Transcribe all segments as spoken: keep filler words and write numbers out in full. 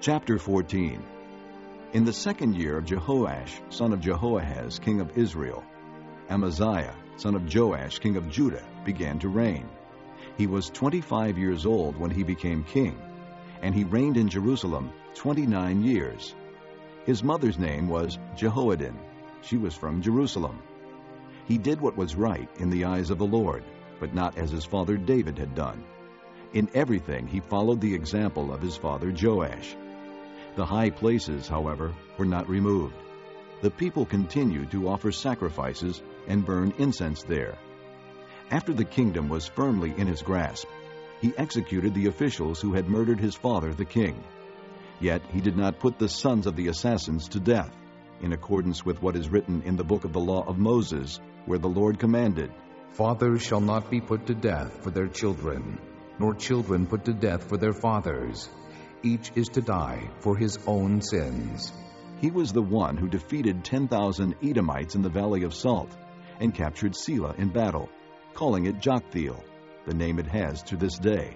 Chapter fourteen. In the second year of Jehoash, son of Jehoahaz, king of Israel, Amaziah, son of Joash, king of Judah, began to reign. He was twenty-five years old when he became king, and he reigned in Jerusalem twenty-nine years. His mother's name was Jehoaddin. She was from Jerusalem. He did what was right in the eyes of the Lord, but not as his father David had done. In everything he followed the example of his father Joash. The high places, however, were not removed. The people continued to offer sacrifices and burn incense there. After the kingdom was firmly in his grasp, he executed the officials who had murdered his father the king. Yet he did not put the sons of the assassins to death, in accordance with what is written in the book of the law of Moses, where the Lord commanded, "Fathers shall not be put to death for their children, nor children put to death for their fathers. Each is to die for his own sins." He was the one who defeated ten thousand Edomites in the Valley of Salt and captured Selah in battle, calling it Joktheel, the name it has to this day.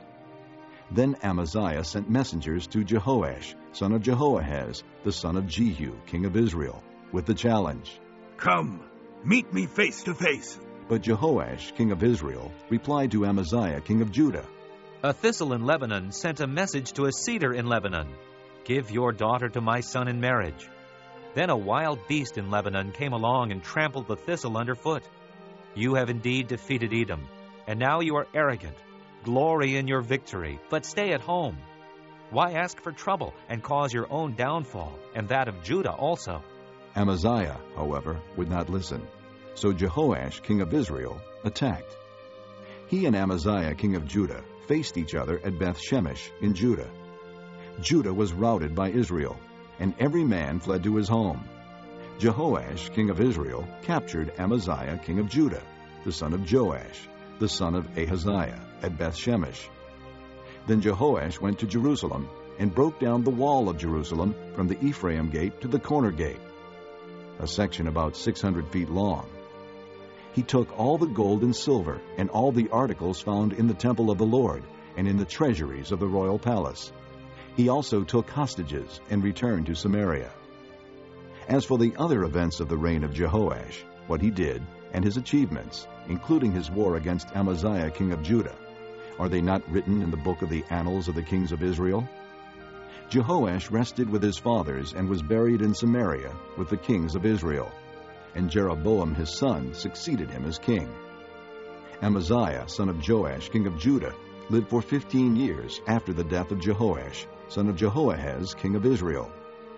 Then Amaziah sent messengers to Jehoash, son of Jehoahaz, the son of Jehu, king of Israel, with the challenge, "Come, meet me face to face." But Jehoash, king of Israel, replied to Amaziah, king of Judah, "A thistle in Lebanon sent a message to a cedar in Lebanon. Give your daughter to my son in marriage." Then a wild beast in Lebanon came along and trampled the thistle underfoot. You have indeed defeated Edom, and now you are arrogant. Glory in your victory, but stay at home. Why ask for trouble and cause your own downfall, and that of Judah also? Amaziah, however, would not listen. So Jehoash, king of Israel, attacked. He and Amaziah, king of Judah, faced each other at Beth Shemesh in Judah. Judah was routed by Israel, and every man fled to his home. Jehoash, king of Israel, captured Amaziah, king of Judah, the son of Joash, the son of Ahaziah, at Beth Shemesh. Then Jehoash went to Jerusalem and broke down the wall of Jerusalem from the Ephraim gate to the corner gate, a section about six hundred feet long. He took all the gold and silver and all the articles found in the temple of the Lord and in the treasuries of the royal palace. He also took hostages and returned to Samaria. As for the other events of the reign of Jehoash, what he did, and his achievements, including his war against Amaziah, king of Judah, are they not written in the book of the annals of the kings of Israel? Jehoash rested with his fathers and was buried in Samaria with the kings of Israel, and Jeroboam his son succeeded him as king. Amaziah, son of Joash, king of Judah, lived for fifteen years after the death of Jehoash, son of Jehoahaz, king of Israel.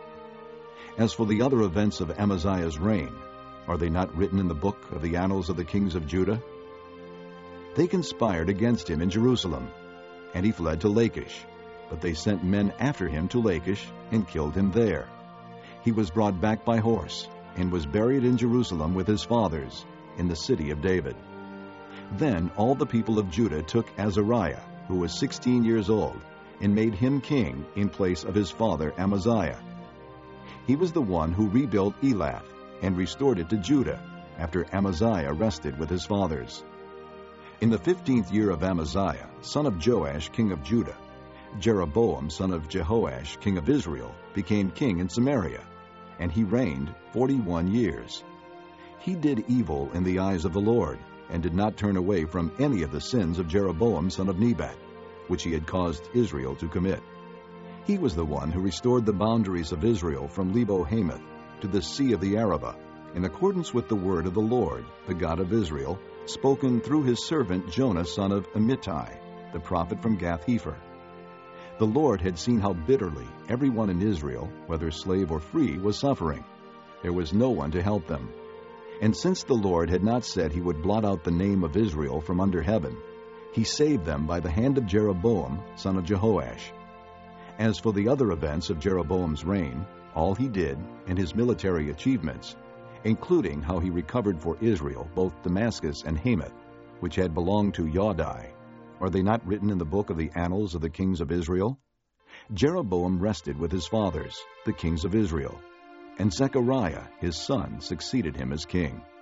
As for the other events of Amaziah's reign, are they not written in the book of the annals of the kings of Judah? They conspired against him in Jerusalem, and he fled to Lachish, but they sent men after him to Lachish and killed him there. He was brought back by horse, and was buried in Jerusalem with his fathers, in the city of David. Then all the people of Judah took Azariah, who was sixteen years old, and made him king in place of his father Amaziah. He was the one who rebuilt Elath and restored it to Judah, after Amaziah rested with his fathers. In the fifteenth year of Amaziah, son of Joash, king of Judah, Jeroboam, son of Jehoash, king of Israel, became king in Samaria, and he reigned forty-one years. He did evil in the eyes of the Lord, and did not turn away from any of the sins of Jeroboam, son of Nebat, which he had caused Israel to commit. He was the one who restored the boundaries of Israel from Lebo-Hamath to the Sea of the Arabah, in accordance with the word of the Lord, the God of Israel, spoken through his servant Jonah, son of Amittai, the prophet from Gath-hepher. The Lord had seen how bitterly everyone in Israel, whether slave or free, was suffering. There was no one to help them. And since the Lord had not said he would blot out the name of Israel from under heaven, he saved them by the hand of Jeroboam, son of Jehoash. As for the other events of Jeroboam's reign, all he did, and his military achievements, including how he recovered for Israel both Damascus and Hamath, which had belonged to Yaudai, are they not written in the book of the annals of the kings of Israel? Jeroboam rested with his fathers, the kings of Israel, and Zechariah his son succeeded him as king.